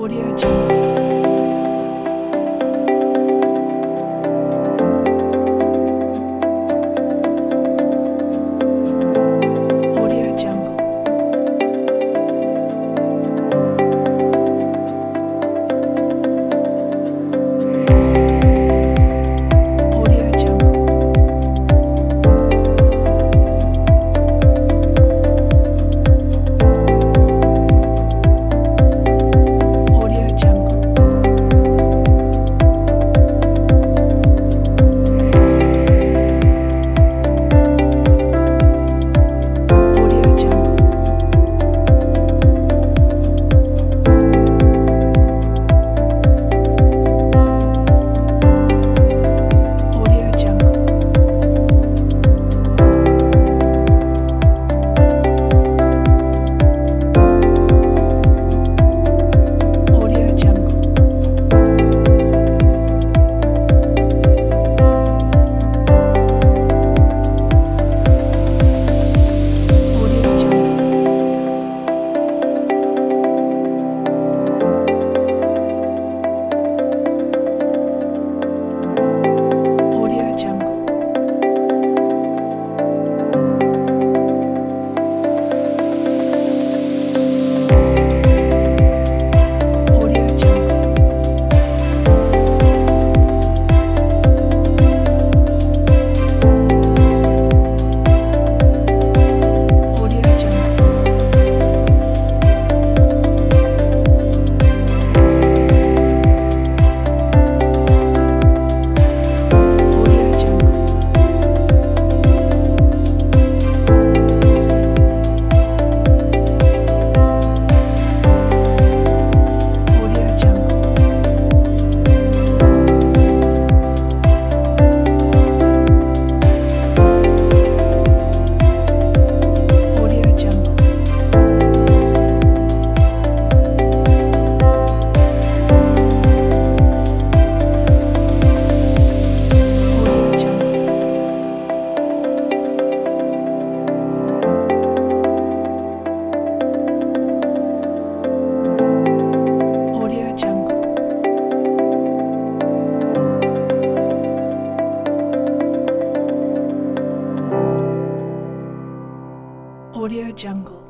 Audio Jungle. Audio Jungle. Audio Jungle. Audio Jungle. Audio Jungle. Audio Jungle. Audio Jungle. Audio Jungle. Audio Jungle. Audio Jungle. Audio Jungle. Audio Jungle. Audio Jungle. Audio Jungle. Audio Jungle. Audio Jungle. Audio Jungle.